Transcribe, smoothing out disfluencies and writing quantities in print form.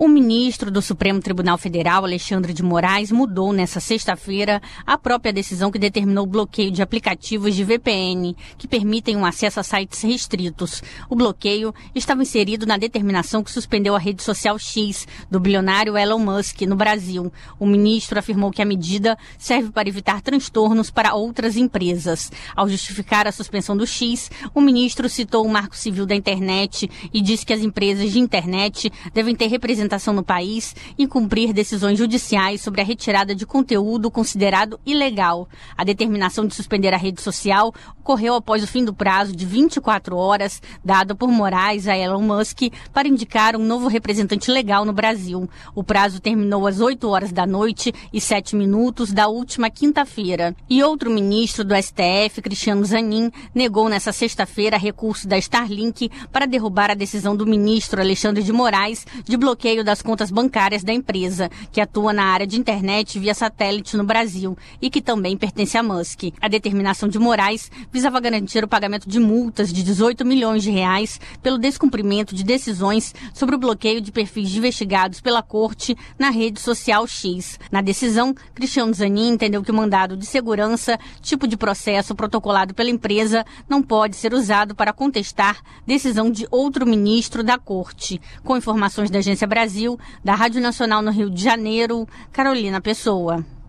O ministro do Supremo Tribunal Federal, Alexandre de Moraes, mudou nesta sexta-feira a própria decisão que determinou o bloqueio de aplicativos de VPN que permitem um acesso a sites restritos. O bloqueio estava inserido na determinação que suspendeu a rede social X do bilionário Elon Musk no Brasil. O ministro afirmou que a medida serve para evitar transtornos para outras empresas. Ao justificar a suspensão do X, o ministro citou o Marco Civil da Internet e disse que as empresas de internet devem ter representação no país e cumprir decisões judiciais sobre a retirada de conteúdo considerado ilegal. A determinação de suspender a rede social ocorreu após o fim do prazo de 24 horas dado por Moraes a Elon Musk para indicar um novo representante legal no Brasil. O prazo terminou às 8 horas da noite e 7 minutos da última quinta-feira. E outro ministro do STF, Cristiano Zanin, negou nesta sexta-feira recurso da Starlink para derrubar a decisão do ministro Alexandre de Moraes de bloqueio das contas bancárias da empresa, que atua na área de internet via satélite no Brasil e que também pertence a Musk. A determinação de Moraes visava garantir o pagamento de multas de 18 milhões de reais pelo descumprimento de decisões sobre o bloqueio de perfis investigados pela Corte na rede social X. Na decisão, Cristiano Zanin entendeu que o mandado de segurança, tipo de processo protocolado pela empresa, não pode ser usado para contestar decisão de outro ministro da Corte. Com informações da Agência Brasil, da Rádio Nacional no Rio de Janeiro, Carolina Pessoa.